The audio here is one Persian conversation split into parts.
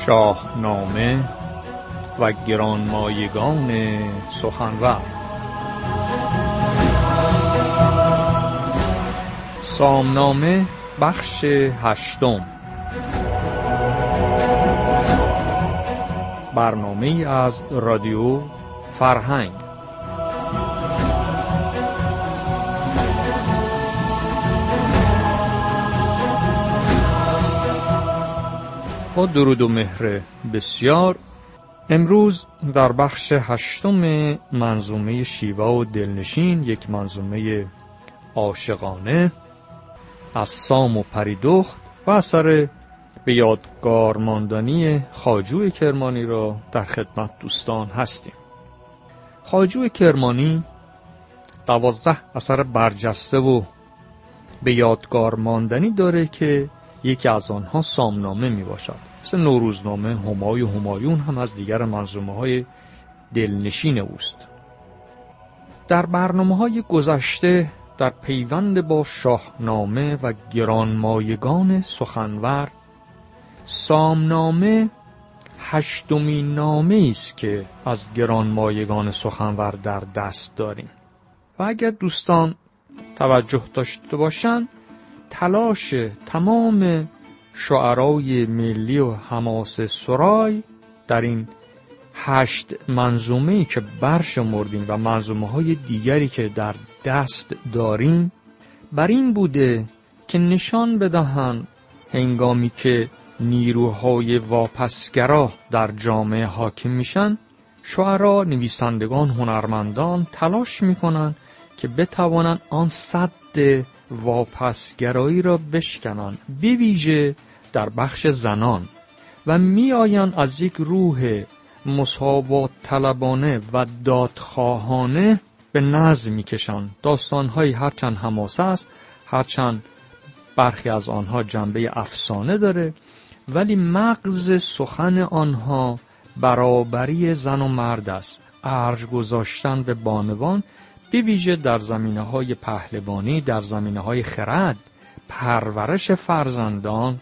شاهنامه و گرانمایگان سخنور. سامنامه بخش 8. برنامه از رادیو فرهنگ. با درود و مهر بسیار، امروز در بخش 8 منظومه شیوا و دلنشین، یک منظومه عاشقانه از سام و پریدخت و اثر به یادگار ماندنی خواجو کرمانی را در خدمت دوستان هستیم. خواجو کرمانی 12 اثر برجسته و به یادگار ماندنی داره که یکی از آنها سامنامه می باشد. مثل نوروزنامه، همای و همایون هم از دیگر منظومه های دلنشین اوست. در برنامه های گذشته در پیوند با شاهنامه و گرانمایگان سخنور، سامنامه 8مین نامه است که از گرانمایگان سخنور در دست داریم و اگر دوستان توجه داشته باشند، تلاش تمام شعرای ملی و حماسه سرای در این 8 منظومه‌ای که برشمردیم و منظومه‌های دیگری که در دست داریم بر این بوده که نشان بدهند هنگامی که نیروهای واپسگرا در جامعه حاکم میشن، شعرا، نویسندگان، هنرمندان تلاش میکنن که بتوانند آن سد واپسگرایی را بشکنند، به ویژه در بخش زنان، و میآیند از یک روح مساوات طلبانه و دادخواهانه به نظم میکشند. داستان‌های هرچند حماسه است، هرچند برخی از آنها جنبه افسانه داره، ولی مغز سخن آنها برابری زن و مرد است، ارج گذاشتن به بانوان، به ویژه در زمینه‌های پهلوانی، در زمینه‌های خرد، پرورش فرزندان،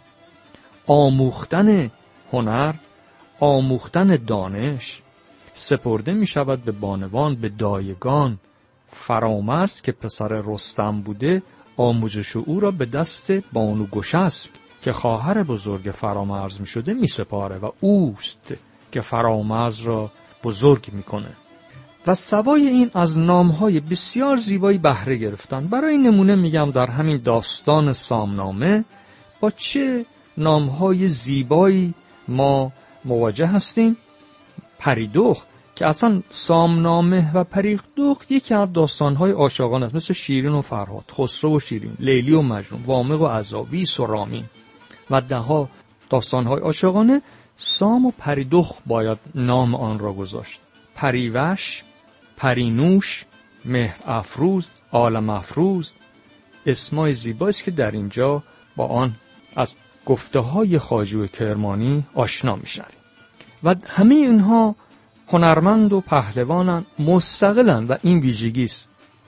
آموختن هنر، آموختن دانش سپرده می شود به بانوان، به دایگان. فرامرز که پسر رستم بوده، آموزش او را به دست بانو گشسب که خواهر بزرگ فرامرز می شده می سپاره و اوست که فرامرز را بزرگ می کنه. و سوای این از نامهای بسیار زیبایی بهره گرفتن. برای نمونه میگم در همین داستان سامنامه با چه نامهای زیبایی ما مواجه هستیم. پریدخت که اصلا سامنامه و پریدخت یکی از داستانهای عاشقانه است، مثل شیرین و فرهاد، خسرو و شیرین، لیلی و مجنون، وامق و عزاویس و رامین و دهها داستانهای عاشقانه. سام و پریدخت باید نام آن را گذاشت. پریوش، پرینوش، مهر افروز، عالم افروز، اسمای زیباییست که در اینجا با آن از گفته های خواجو کرمانی آشنا میشن و همه اینها هنرمند و پهلوانن، مستقلن و این ویژگیست.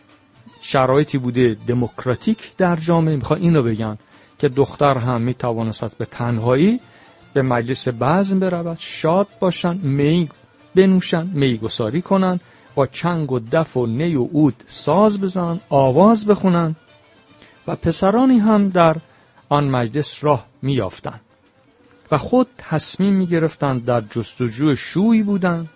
شرایطی بوده دموکراتیک در جامعه، میخوان اینو بگن که دختر هم میتوانست به تنهایی به مجلس بزم برود، شاد باشن، می بنوشن، میگساری کنن، با چنگ و دف و نی و عود ساز بزنن، آواز بخونن و پسرانی هم در آن مجلس راه میافتند و خود تصمیم میگرفتند، در جستجوی شوی بودند.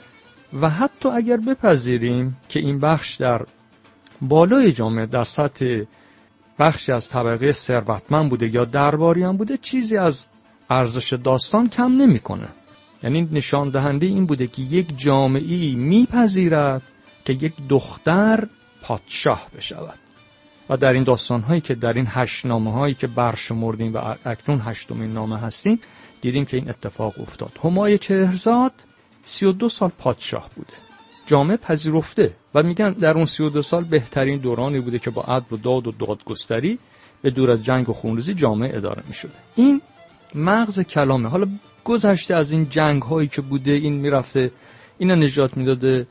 و حتی اگر بپذیریم که این بخش در بالای جامعه در سطح بخشی از طبقه ثروتمند بوده یا درباریان بوده، چیزی از ارزش داستان کم نمیکنه. یعنی نشان دهنده این بوده که یک جامعه‌ای میپذیرد که یک دختر پادشاه بشود. و در این داستان‌هایی که در این 8 نامه‌هایی که برشمردیم و اکنون 8مین نامه هستیم، دیدیم که این اتفاق افتاد. همای چهرزاد 32 سال پادشاه بوده، جامعه پذیرفته و میگن در اون 32 سال بهترین دورانی بوده که با عدل و داد و دادگستری به دور از جنگ و خونریزی جامعه اداره میشده. این مغز کلامه. حالا گذشته از این جنگ هایی که بوده، این میرفته اینا نجات میداده،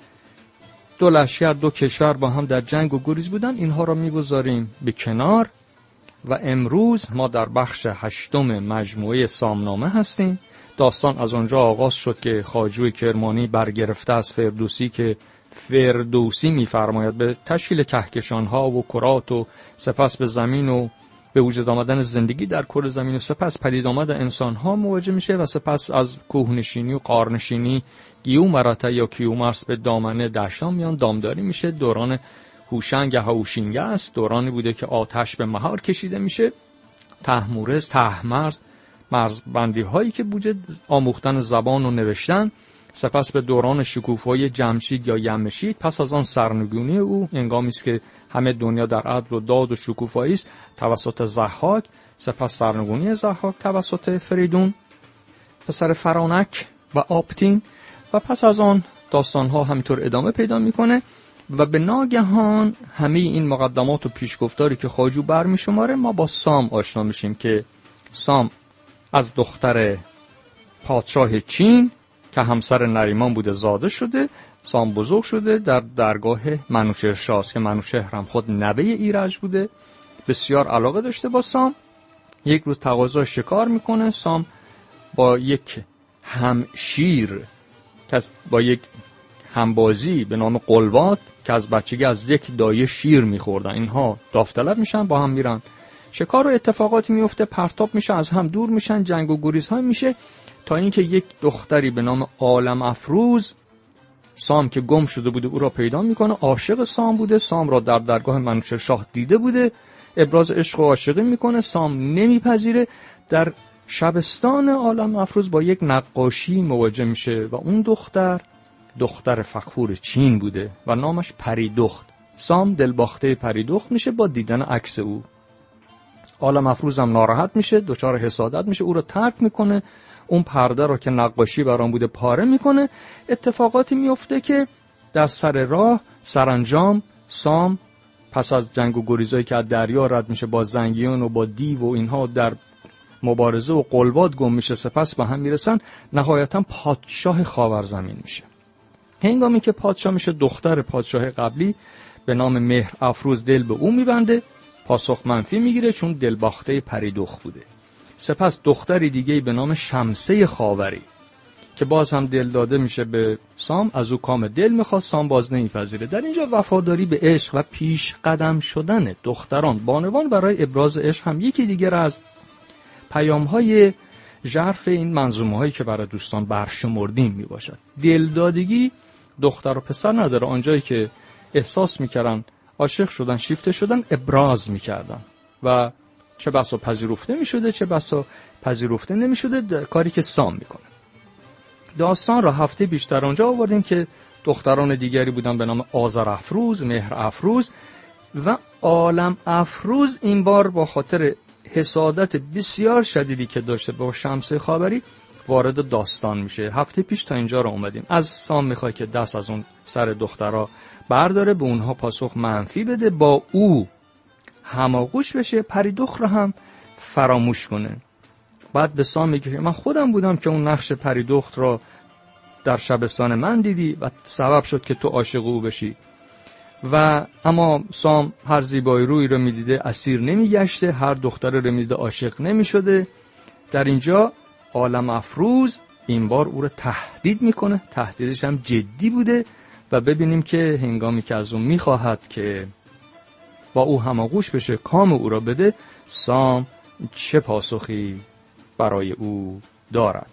2 لشکر 2 کشور با هم در جنگ و گریز بودن، اینها را میگذاریم به کنار و امروز ما در بخش 8 مجموعه سامنامه هستیم. داستان از اونجا آغاز شد که خواجوی کرمانی برگرفته از فردوسی که فردوسی می‌فرماید به تشکیل کهکشان‌ها و کرات و سپس به زمین و به وجود آمدن زندگی در کره زمین و سپس پدید آمدن انسان‌ها مواجه میشه و سپس از کوهنشینی و غارنشینی گیومرته یا کیومرث به دامنه دشتان میان، دامداری میشه. دوران هوشنگ یا هوشینگه است، دورانی بوده که آتش به مهار کشیده میشه، طهمورث، طهمرز، مرزبندی هایی که بوده، آموختن زبان و نوشتن. سپس به دوران شکوفایی جمشید یا یمشید، پس از آن سرنگونی او هنگامی است که همه دنیا در عدل و داد و شکوفایی است توسط ضحاک، سپس سرنگونی ضحاک توسط فریدون پسر فرانک و آپتین و پس از آن داستان ها همینطور ادامه پیدا میکنه و به ناگهان همه این مقدمات و پیشگفتاری که خواجو برمی شماره ما با سام آشنا میشیم که سام از دختر پادشاه چین که همسر نریمان بوده زاده شده. سام بزرگ شده در درگاه منوچهر که منوچهر هم خود نوه ایرج بوده، بسیار علاقه داشته با سام. یک روز تقاضای شکار میکنه. سام با یک همشیر که با یک همبازی به نام قلوات که از بچگی از یک دایه شیر میخوردن، اینها داوطلب میشن، با هم میرن شکار و اتفاقاتی میفته، پرتاب میشه، از هم دور میشن، جنگ و گریزهای میشه، تا اینکه یک دختری به نام عالم افروز سام که گم شده بوده او را پیدا میکنه، عاشق سام بوده، سام را در درگاه منوچهر دیده بوده، ابراز عشق و عاشقی میکنه، سام نمیپذیره. در شبستان عالم افروز با یک نقاشی مواجه میشه و اون دختر فخور چین بوده و نامش پریدخت. سام دلباخته پریدخت میشه با دیدن عکس او. عالم افروز هم ناراحت میشه، دچار حسادت میشه، او رو ترک میکنه، اون پرده رو که نقاشی برام بوده پاره میکنه. اتفاقاتی میفته که در سر راه سرانجام سام پس از جنگ و گریزایی که از دریا رد میشه با زنگیان و با دیو و اینها در مبارزه و قلوات گم میشه، سپس به هم میرسن، نهایتا پادشاه خاورزمین میشه. هنگامی که پادشاه میشه دختر پادشاه قبلی به نام مهر افروز دل به او میبنده، پاسخ منفی میگیره چون دلباخته پریدخت بوده. سپس دختری دیگه به نام شمسه خاوری که باز هم دل داده میشه به سام، از او کام دل میخواد، سام باز نمیپذیره. در اینجا وفاداری به عشق و پیش قدم شدن دختران بانوان برای ابراز عشق هم یکی دیگر از پیام‌های ژرف این منظومه‌هایی که برای دوستان برشمردیم میباشد. دلدادگی دختر و پسر نداره، آنجایی که احساس میکردن عاشق شدن، شیفته شدن، ابراز میکردن و چه بسا پذیرفته میشده چه بسا پذیرفته نمیشده، کاری که سام میکنه. داستان را هفته بیشتر آنجا آوردیم که دختران دیگری بودن به نام آذر افروز، مهر افروز و عالم افروز. این بار با خاطر حسادت بسیار شدیدی که داشته با شمسه خاوری وارد داستان میشه. هفته پیش تا اینجا را اومدیم. از سام میخواد که دست از اون سر دخترها برداره، به اونها پاسخ منفی بده، با او هماغوش بشه، پریدخت رو هم فراموش کنه. بعد به سام میگه من خودم بودم که اون نقش پریدخت رو در شبستان من دیدی و سبب شد که تو عاشق او بشی. و اما سام هر زیبایی روی رو میدیده اسیر نمیگشته، هر دختر رو میدیده عاشق نمیشده. در اینجا عالم افروز این بار او رو تهدید میکنه، تهدیدش هم جدی بوده و ببینیم که هنگامی که از اون میخواهد که با او هماغوش بشه، کام او را بده، سام چه پاسخی برای او دارد.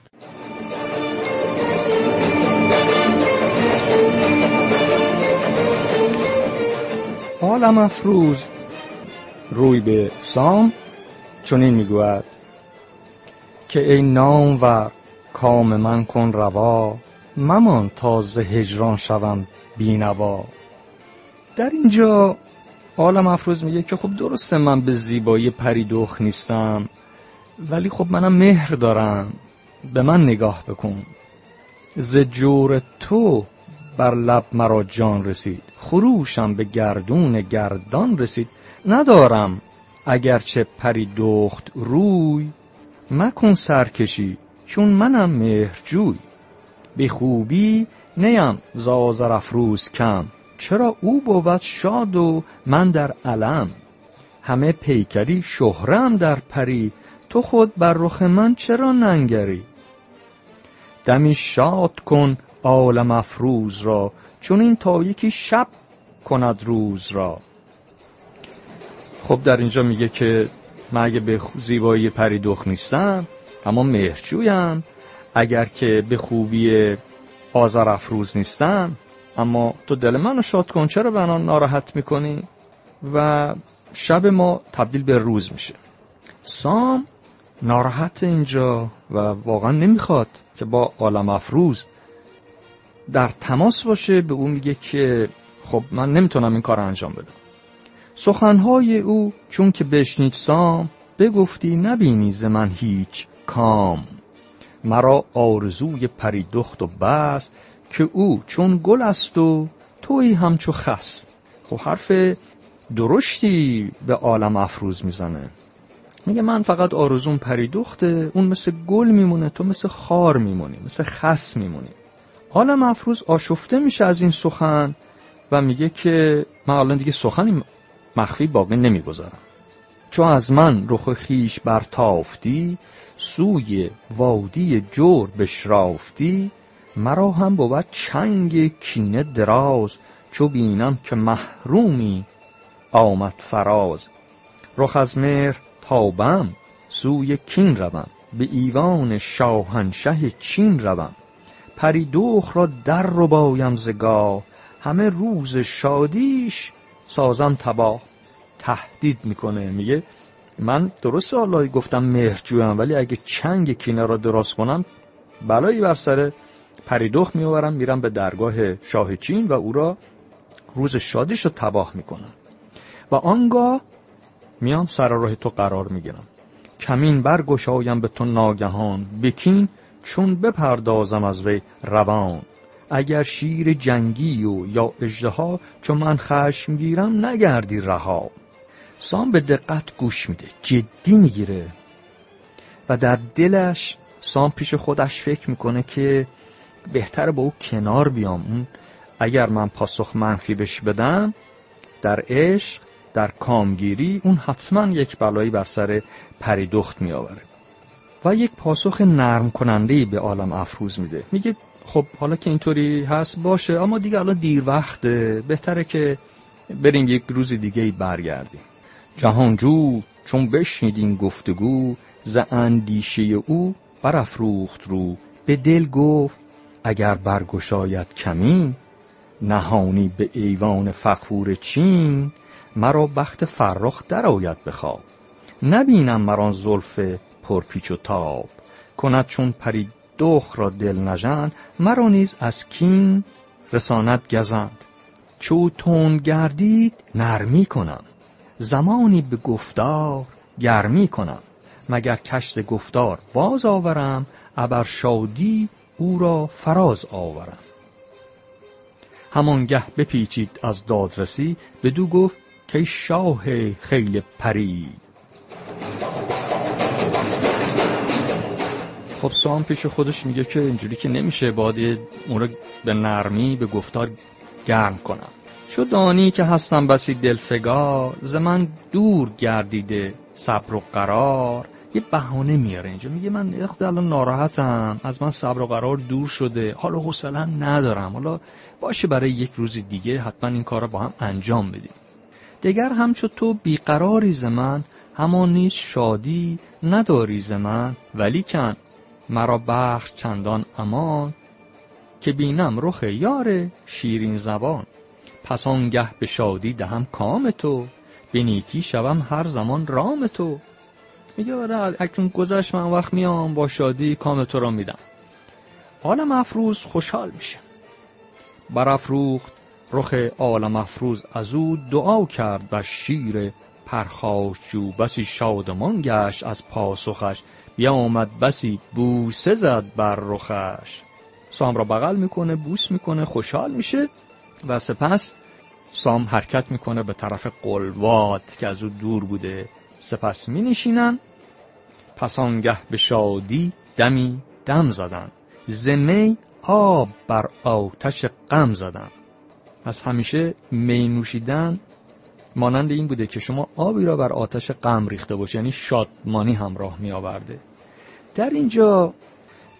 عالم افروز روی به سام چنین میگوید که ای نامور کام من کن روا، ممان تا ز هجران شوم بینوا. در اینجا عالم افروز میگه که خب درسته من به زیبایی پریدخت نیستم، ولی خب منم مهر دارم، به من نگاه بکن. ز جور تو بر لب مرا جان رسید، خروشم به گردون گردان رسید. ندارم اگرچه پریدخت روی، مکن سرکشی چون منم مهرجوی. به خوبی نیم ز آذر افروز کم، چرا او بود شاد و من در علم. همه پیکری شهرم در پری، تو خود بر رخ من چرا ننگری. دمی شاد کن عالم افروز را، چون این تا یکی شب کند روز را. خب در اینجا میگه که من اگه به زیبایی پری دخت نیستم اما مهرجویم، اگر که به خوبی آذر افروز نیستم اما تو دل منو شاد کن، چرا بنا ناراحت میکنی؟ و شب ما تبدیل به روز میشه. سام ناراحت اینجا و واقعا نمیخواد که با عالم افروز در تماس باشه. به او میگه که خب من نمیتونم این کار انجام بدم. سخنهای او چون که بشنید سام، بگفتی نبینی ز من هیچ کام. مرا آرزوی پری دخت و بس، که او چون گل است و تویی همچو خس. خب حرف درشتی به عالم افروز میزنه. میگه من فقط آرزوم پری دخته، اون مثل گل میمونه، تو مثل خار میمونی، مثل خس میمونی. عالم افروز آشفته میشه از این سخن و میگه که من الان دیگه سخنی مخفی باقی نمیگذارم. چون از من رخ خیش برتافتی، سوی وادی جور بشرافتی. مرا هم بود چنگ کینه دراز، چو بینم که محرومی آمد فراز. رخ از مهر تابم سوی کین روم، به ایوان شاهنشه چین روم. پری دخت را در ربایم ز گاه، همه روز شادیش سازم تباه. تهدید میکنه، میگه من درسته حالا گفتم مهرجویم، ولی اگه چنگ کینه را دراز کنم بلایی بر سر پری دخت میآورم، میرم به درگاه شاه چین و او را روز شادیش رو تباه میکنم و آنگاه میام سر راه تو قرار میگیرم. کمین برگشایم به تو ناگهان، بکین چون بپردازم از وی روان. اگر شیر جنگی و یا اژدها، چون من خشم گیرم نگردی رها. سام به دقت گوش میده، جدی میگیره و در دلش سام پیش خودش فکر میکنه که بهتره با او کنار بیام. اون اگر من پاسخ منفی بهش بدم در عشق، در کامگیری، اون حتما یک بلایی بر سر پری دخت میآوره و یک پاسخ نرم کننده‌ای به عالم افروز میده. میگه خب حالا که اینطوری هست باشه، اما دیگه الان دیر وقته، بهتره که بریم یک روز دیگه برگردیم. جهانجو چون بشنید این گفتگو، ز اندیشه او برافروخت رو. به دل گفت اگر برگشاید کمین، نهانی به ایوان فخور چین. مرا بخت فرخ در آید به خواب، نبینم مران زلف پرپیچ و تاب. کند چون پری دخت را دل نژند، مرا نیز از کین رساند گزند. چو تند گردید نرمی کنم، زمانی به گفتار گرمی کنم. مگر کشت گفتار باز آورم، ابر شادی او را فراز آورم. همانگه بپیچید از دادرسی، بدو گفت که شاه خیل پری. خب سام پیش خودش میگه که اینجوری که نمیشه، باید اون رو به نرمی به گفتار گرم کنم. چو دانی که هستم بسی دلفگار، ز من دور گردیده صبر و قرار. یه بهانه میاره اینجا، میگه من الان ناراحتم، از من صبر و قرار دور شده، حالا حوصله ندارم، حالا باشه برای یک روز دیگه حتما این کار رو با هم انجام بدیم. دگر همچو تو بیقراری ز من، همان نیز شادی نداری ز من. ولیکن مرا بخش چندان امان، که بینم رخ یار شیرین زبان. پس آنگه به شادی دهم کام تو، به نیکی شوم هر زمان رام تو. میگه برای اکنون گذشت، من وقت میام با شادی کام تو را میدم. عالم افروز خوشحال میشه، برافروخت رخ عالم افروز از او. دعا کرد بر شیر پرخاشجو، بسی شادمان گشت از پاسخش. بیامد بسی بوسه زد بر رخش. سام را بغل میکنه، بوس میکنه، خوشحال میشه و سپس سام حرکت میکنه به طرف قلوات که از او دور بوده. سپس می نشینن. پس آنگه به شادی دمی دم زدن، ز می آب بر آتش غم زدن. پس همیشه می نوشیدن مانند این بوده که شما آبی را بر آتش غم ریخته باشه، یعنی شادمانی همراه می آورده. در اینجا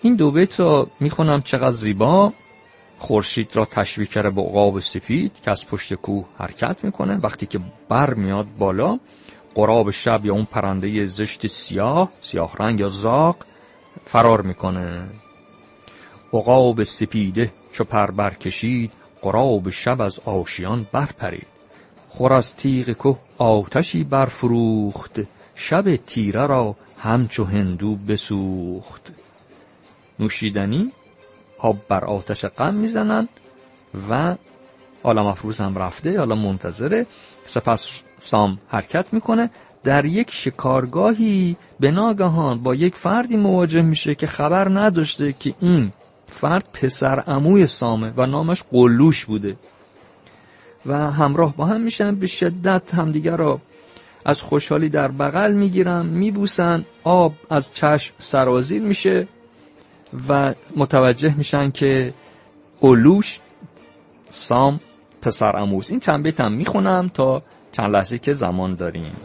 این دو بیت رو میخونم چقدر زیبا. خورشید را تشبیه کرده به عقاب سپید که از پشت کوه حرکت میکنه. وقتی که بر میاد بالا، غراب شب یا اون پرنده زشت سیاه رنگ یا زاغ فرار میکنه. عقاب سپیده چو پر برکشید، غراب شب از آشیان برپرید. خور از تیغ که آتشی برفروخت، شب تیره را همچو هندو بسوخت. نوشیدنی آب بر آتش غم میزنن و حالا مفروض هم رفته، حالا منتظره. سپس سام حرکت میکنه. در یک شکارگاهی به ناگهان با یک فردی مواجه میشه که خبر نداشته که این فرد پسر عموی سامه و نامش قلوش بوده و همراه با هم میشن. به شدت همدیگر را از خوشحالی در بغل میگیرن، میبوسن. آب از چشم سرازیر میشه و متوجه میشن که قلوش سام پسر عموست. این چند بیت هم میخونم تا چند لحظه که زمان داریم.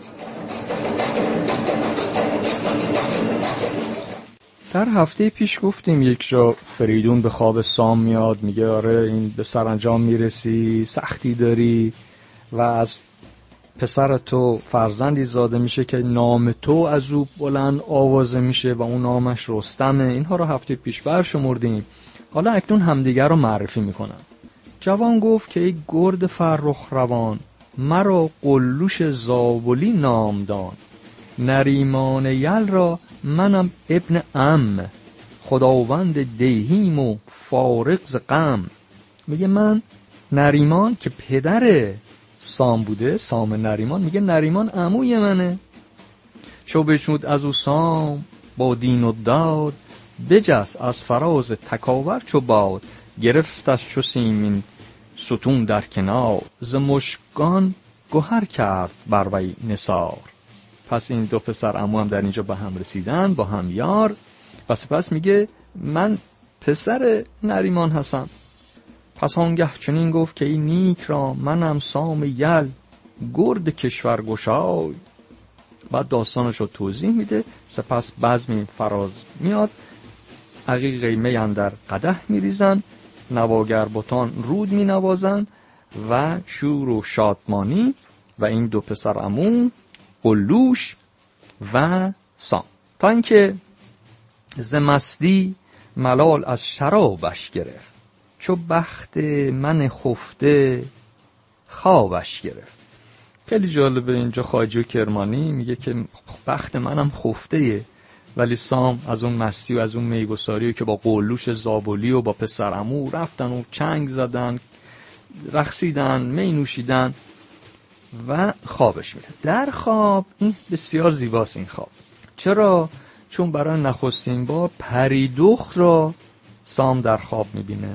در هفته پیش گفتیم یک جا فریدون به خواب سام میاد، میگه آره این به سرانجام میرسی، سختی داری و از پسر تو فرزندی زاده میشه که نام تو از او بلند آوازه میشه و اون نامش رستمه. اینها رو هفته پیش برشمردیم. حالا اکنون همدیگر رو معرفی میکنن. جوان گفت که ای گرد فرخ روان، مرا قلوش زابلی نامدان. نریمان یل را منم ابن عم، خداوند دیهیم و فارغ ز غم. میگه من نریمان که پدر سام بوده، سام نریمان، میگه نریمان عموی منه. چو بشنود از او سام با دین و داد، بجست از فراز تکاور چو باد. گرفتش چو سیمین ستون در کنار، ز مشکان گهر کرد بر وی نثار. پس این دو پسر عمو هم در اینجا به هم رسیدن، با هم یار. و سپس میگه من پسر نریمان هستم. پس آنگه چنین گفت که این نیک را منم سام یل، گرد کشور گشای. بعد داستانش رو توضیح میده. سپس بزمی فراز میاد، عقیقه می اندر قدح میریزن، نواگر بتان رود می نوازن و شور و شادمانی. و این دو پسر عمو قلوش و سام، تا اینکه ز مستی ملال از شرابش گرفت، چو بخت من خفته خوابش گرفت. خیلی جالبه اینجا خواجه کرمانی میگه که بخت منم خفته، ولی سام از اون مستی و از اون میگساری که با قلوش زابلی و با پسر عمو رفتن و چنگ زدن، رقصیدن، می نوشیدن و خوابش میره. در خواب این بسیار زیباست این خواب. چرا؟ چون برای نخستین بار پریدخت را سام در خواب میبینه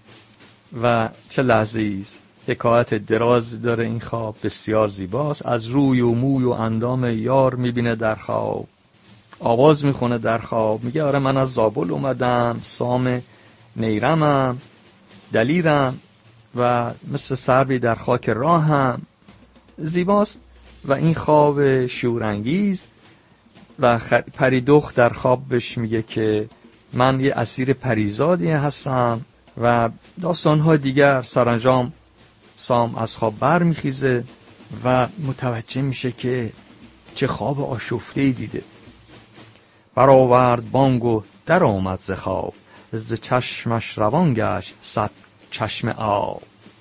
و چه لحظه‌ای است. حکایت دراز داره این خواب، بسیار زیباست. از روی و موی و اندام یار میبینه در خواب، آواز میخونه در خواب، میگه آره من از زابل اومدم، سام نیرمم، دلیرم و مثل سروی در خاک راهم. زیباست و این خواب شورانگیز. و پریدخت در خوابش میگه که من یه اسیر پریزادی هستم و داستان‌های دیگر. سرانجام سام از خواب برمیخیزه و متوجه میشه که چه خواب آشفته‌ای دیده. برآورد بانگ و در آمد ز خواب، ز چشمش روان گشت صد چشم آب.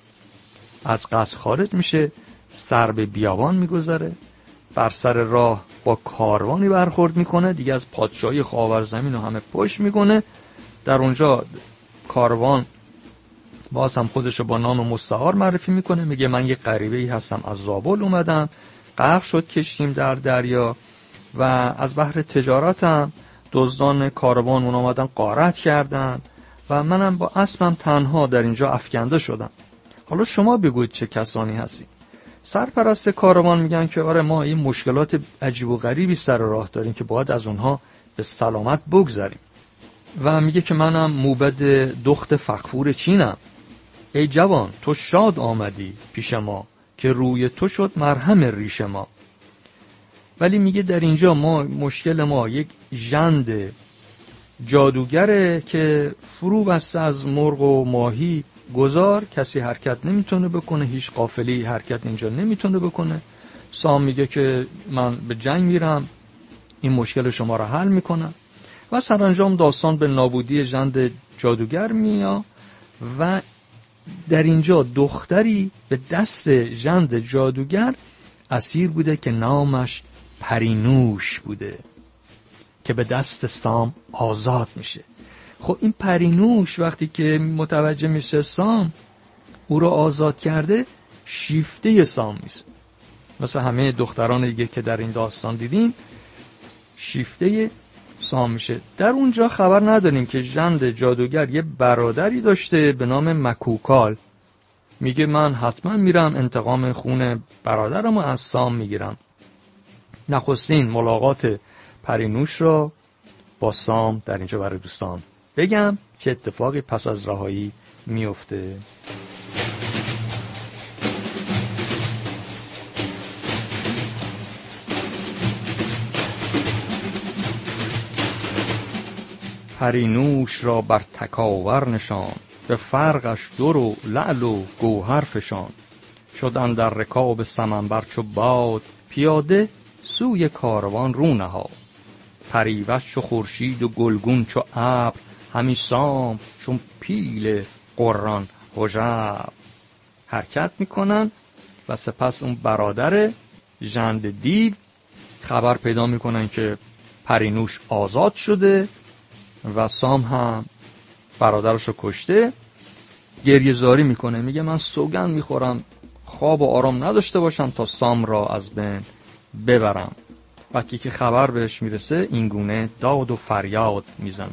از قصر خارج میشه، سر به بیابان میگذاره، بر سر راه با کاروانی برخورد میکنه. دیگه از پادشاهی خاورزمین و همه پشت میکنه. در اونجا کاروان باز هم خودشو با نام مستعار معرفی میکنه، میگه من یه غریبه‌ای هستم، از زابل اومدم، غرق شد کشتیم در دریا و از بحر تجارتم دزدان کاروان اون اومدن غارت کردن و منم با اسبم تنها در اینجا افکنده شدم. حالا شما بگوید چه کسانی هستید؟ سرپرست کاروان میگن که آره ما این مشکلات عجیب و غریبی سر راه داریم که باید از اونها به سلامت بگذریم. و میگه که منم موبد دخت فغفور چینم. ای جوان تو شاد آمدی پیش ما، که روی تو شد مرهم ریش ما. ولی میگه در اینجا مشکل ما یک ژند جادوگره که فرو بسته از مرغ و ماهی گذار، کسی حرکت نمیتونه بکنه، هیچ قافلی حرکت اینجا نمیتونه بکنه. سام میگه که من به جنگ میرم، این مشکل شما را حل میکنم و سرانجام داستان به نابودی ژند جادوگر میاد و در اینجا دختری به دست ژند جادوگر اسیر بوده که نامش پرینوش بوده که به دست سام آزاد میشه. خب این پرینوش وقتی که متوجه میشه سام او رو آزاد کرده، شیفته سام میشه، مثل همه دختران دیگه که در این داستان دیدیم شیفته سام میشه. در اونجا خبر نداریم که ژند جادوگر یه برادری داشته به نام مکوکال. میگه من حتما میرم انتقام خون برادرمو از سام میگیرم. نخستین ملاقات پرینوش را با سام در اینجا برای دوستان بگم چه اتفاقی پس از رهایی میفته. پرینوش را بر تکاور نشان، به فرقش در و لعل و گوهر فشان. شدن در رکاب سمنبر چو باد، پیاده سوی کاروان رو نهاد. پریوش چو خورشید و گلگون چو ابر، همی سام چون پیل قران هژبر. حرکت میکنن و سپس اون برادر ژند دیو خبر پیدا میکنن که پرینوش آزاد شده و سام هم برادرشو کشته. گریه زاری میکنه، میگه من سوگند میخورم خواب و آرام نداشته باشم تا سام را از بین ببرم. وقتی که خبر بهش میرسه این گونه داد و فریاد میزنه.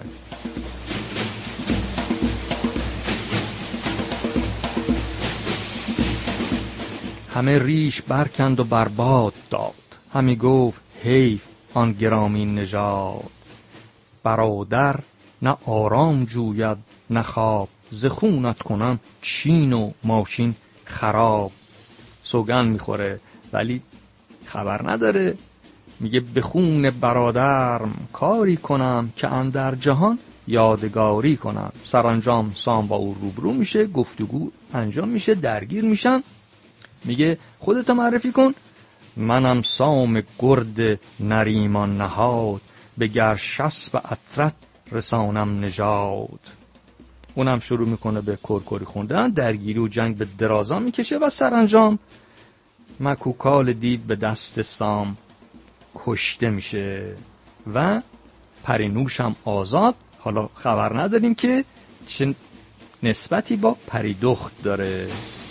همه ریش برکند و برباد داد، همی گفت حیف آن گرامی نژاد. برادر نه آرام جوید نه خواب، ز خونت کنم چین و ماشین خراب. سوگند میخوره ولی خبر نداره، میگه به خون برادرم کاری کنم، که اندر جهان یادگاری کنم. سرانجام سام با او روبرو میشه، گفتگو انجام میشه، درگیر میشن. میگه خودت معرفی کن. منم سام گرد نریمان نهاد، به گرشسب عطرت رسانم نژاد. اونم شروع میکنه به کرکری خوندن، درگیری و جنگ به درازا میکشه و سرانجام مکوکال دیو به دست سام کشته میشه و پرینوش هم آزاد. حالا خبر نداریم که چه نسبتی با پریدخت داره.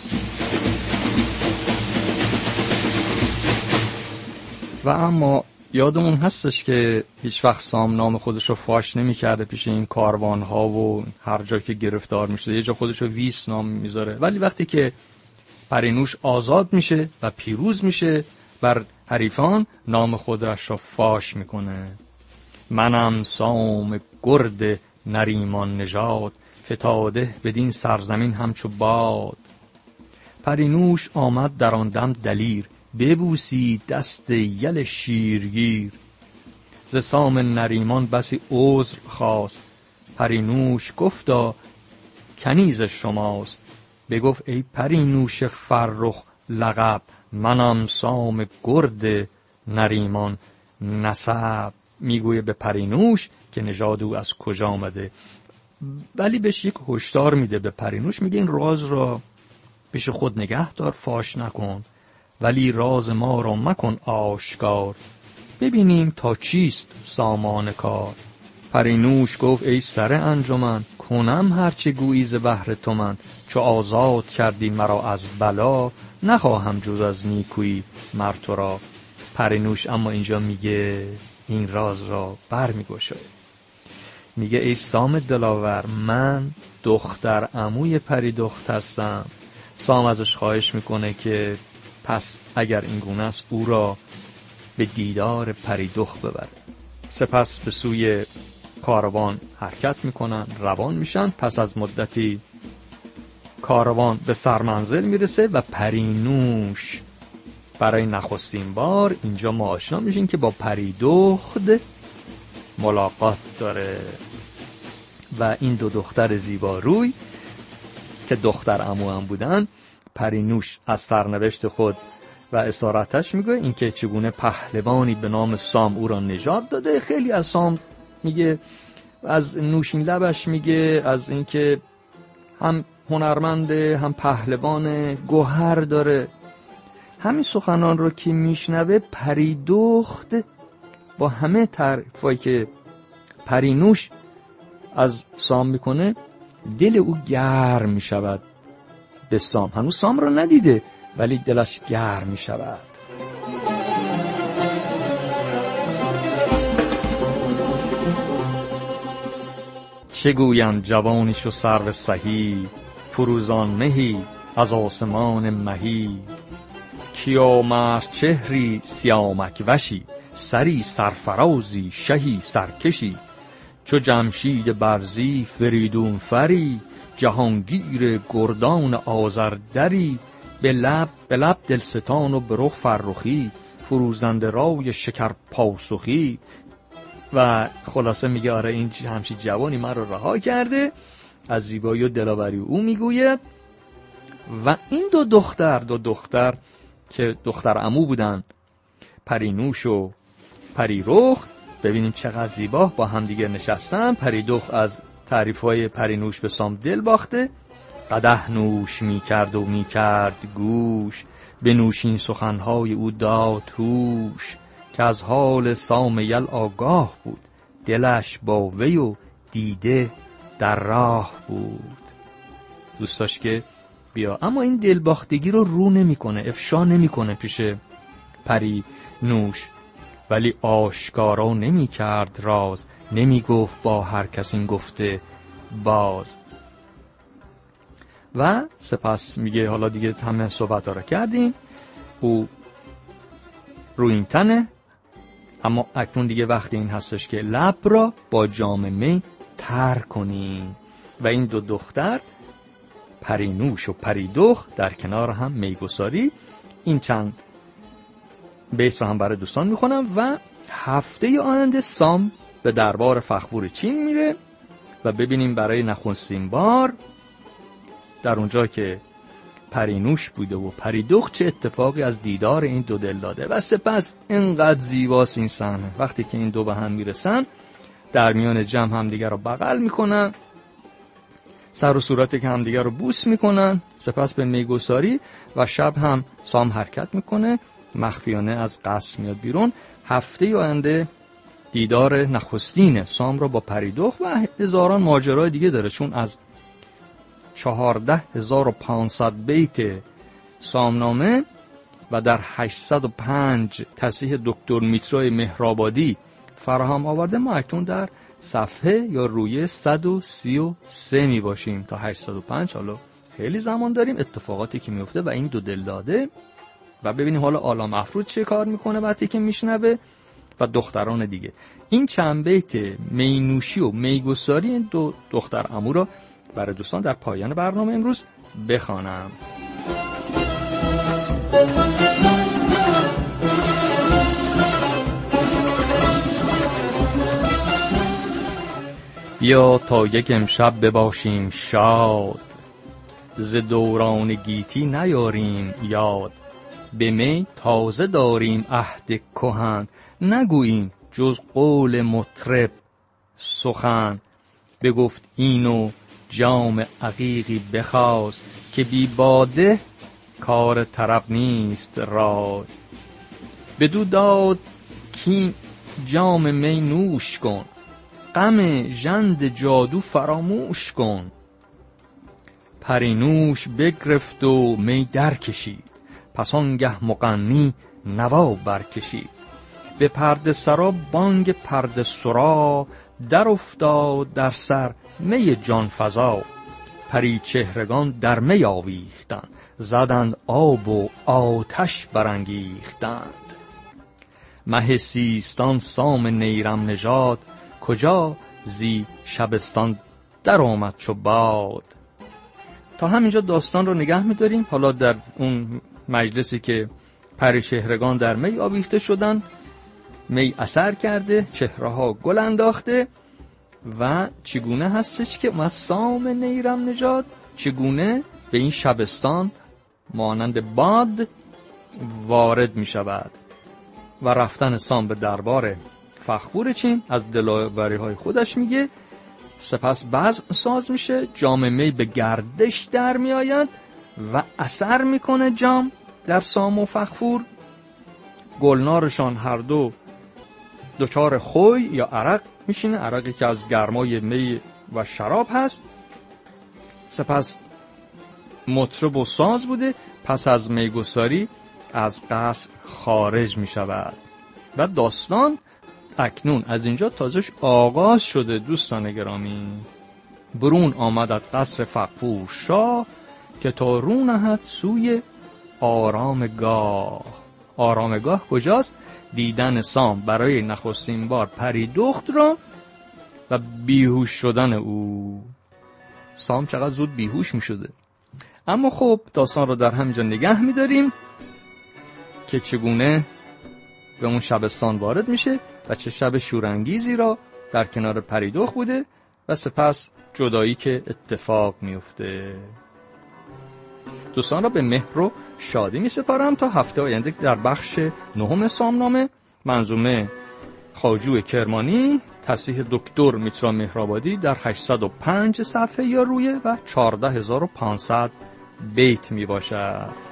و اما یادمون هستش که هیچ وقت سام نام خودش رو فاش نمی کرده پیش این کاروان ها و هر جا که گرفتار می شده یه جا خودش رو ویس نام میذاره، ولی وقتی که پرینوش آزاد میشه و پیروز میشه بر حریفان نام خودش رو فاش میکنه. منم سام گرد نریمان نژاد، فتاده بدین سرزمین همچو باد. پرینوش آمد در آن دم دلیر، ببوسید دست یل شیرگیر. ز سام نریمان بسی عذر خواست، پرینوش گفتا کنیز شماست. بگفت ای پرینوش فرخ لقب، منم سام گرد نریمان نسب. میگویه به پرینوش که نژاد او از کجا آمده، ولی بهش یک هشدار میده. به پرینوش میگه این راز را پیش خود نگه دار، فاش نکن، ولی راز ما را مکن آشکار. ببینیم تا چیست سامان کار. پرینوش گفت ای سر انجمن، کنم هرچه گویی ز بهر تو من. چو آزاد کردی مرا از بلا، نخواهم جز از نیکویی مر تو را. پرینوش اما اینجا میگه این راز را بر میگشاید، میگه ای سام دلاور، من دختر عموی پریدخت هستم. سام ازش خواهش میکنه که پس اگر این گونه است او را به دیدار پریدخت ببره. سپس به سوی کاروان حرکت میکنن، روان میشن. پس از مدتی کاروان به سرمنزل میرسه و پرینوش برای نخستین بار اینجا ما آشنا میشیم که با پریدخت ملاقات داره. و این دو دختر زیباروی که دختر عمو هم بودن، پرینوش از سرنوشت خود و اسارتش میگه اینکه چگونه پهلوانی به نام سام او را نجات داده. خیلی از سام میگه، از نوشین لبش میگه، از اینکه هم هنرمنده هم پهلوان، گوهر داره. همین سخنان رو که میشنوه پریدخت با همه تعریفایی که پرینوش از سام میکنه دل او گرم میشود به سام. هنوز سام رو ندیده ولی دلش گرم میشود. چه گویم جوانیش و سرو سهی، فروزان مهی از آسمان مهی. کیامرز چهری سیامک وشی، سری سرفرازی شهی سرکشی. چو جمشید برزی فریدون فری، جهانگیر گردان آذردری. به لب دلستان و به رخ فرخی، فروزنده رای شکر پاسخی. و خلاصه میگه آره این همچین جوانی من رو رها کرده. از زیبایی و دلاوری او میگوید. و این دو دختر که دختر عمو بودن، پرینوش و پریرخ، ببینیم چقدر زیبا با هم دیگه نشستن. پریدخت از تعریفهای پرینوش به سام دل باخته. قدح نوش میکرد و میکرد گوش، به نوشین سخنهای او داد هوش. که از حال سام یل آگاه بود، دلش با وی و دیده در راه بود. دوست داشت که بیا، اما این دلباختگی رو نمیکنه، افشا نمیکنه پیش پرینوش، ولی آشکارا نمی کرد راز، نمی گفت با هر کس این گفته باز. و سپس میگه حالا دیگه همه صحبت ها رو کردیم، او روی این تنه، اما اکنون دیگه وقت این هستش که لب را با جام می تر کنیم. و این دو دختر پرینوش و پریدخت در کنار هم میگساری. این چند بیت رو هم برای دوستان میخونم. و هفته آینده سام به دربار فخبور چین میره و ببینیم برای نخستین بار در اونجا که پرینوش بوده و پریدخت چه اتفاقی از دیدار این دو دل داده. و سپس اینقدر زیباست این صحنه وقتی که این دو به هم میرسن، در میان جمع هم دیگر رو بغل میکنن، سر و صورت که هم دیگر رو بوس میکنن، سپس به میگساری. و شب هم سام حرکت میکنه، مخفیانه از قصر میاد بیرون. هفته آینده دیدار نخستین سام رو با پریدخت و هزاران ماجرای دیگه داره، چون از 14,500 بیت سامنامه و در 805 تصحیح دکتر میترای مهرآبادی فراهم آورده. ما اکنون در صفحه یا روی 133 می باشیم تا 805. حالا خیلی زمان داریم، اتفاقاتی که میفته و این دو دل داده. و ببینیم حالا آلام افروز چه کار میکنه وقتی که میشنوه و دختران دیگه. این چند بیت مینوشی و میگساری این دو دختر عمو را برای دوستان در پایان برنامه امروز بخوانم. بیا تا یک امشب بباشیم شاد، ز دوران گیتی نیاریم یاد. به می تازه داریم عهد کهن، نگوییم جز قول مطرب سخن. بگفت اینو جام عقیقی بخواست، که بی باده کار طرب نیست رای. بدو داد کی جام می نوش کن، غم ژند جادو فراموش کن. پرینوش بگرفت و می در کشید، پس آنگه مغنی نوا برکشید. به پرده سرا بانگ پرده سرا، در افتاد در سر می جان فزا. پری چهرگان در می آویختند، زدند آب و آتش برانگیختند. مه سیستان سام نیرم نژاد، کجا زی شبستان در آمد چو باد. تا همینجا داستان رو نگه می‌داریم. حالا در اون مجلسی که پری چهرگان در می آویخته شدن، می اثر کرده، چهره‌ها گل انداخته و چگونه هستش که اومد سام نیرم نژاد چگونه به این شبستان مانند باد وارد می شود و رفتن سام به دربار فخفور چین از دلاوری های خودش میگه. سپس بزم ساز میشه، جام می به گردش در می آید و اثر میکنه جام در سام و فخفور. گلنارشان هر دو دچار خوی یا عرق میشینه، عرقی که از گرمای می و شراب هست. سپس مطرب و ساز بوده، پس از میگساری از قصر خارج می شود و داستان اکنون از اینجا تازش آغاز شده. دوستان گرامی، برون آمد از قصر فغفور شاه که تا رو نهد سوی آرامگاه. آرامگاه کجاست؟ دیدن سام برای نخستین بار پری دخت را و بیهوش شدن او. سام چقدر زود بیهوش می شده. اما خب داستان رو در همینجا نگه می داریم که چگونه به اون شبستان وارد میشه و چه شب شورانگیزی را در کنار پریدخت بوده و سپس جدایی که اتفاق میفته. دوستان را به مهر و شادی می سپارم تا هفته آینده در بخش 9 سامنامه، منظومه خواجو کرمانی، تصحیح دکتر میترا مهرآبادی در 805 صفحه یا رویه و 14500 بیت می باشد.